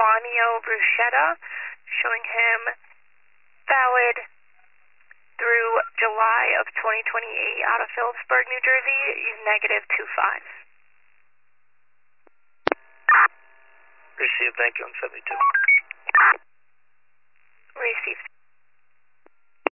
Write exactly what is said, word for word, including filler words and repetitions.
Stefanio Bruschetta, showing him valid through July of twenty twenty-eight out of Phillipsburg, New Jersey. He's negative two five. Received, thank you, on seventy-two. Received.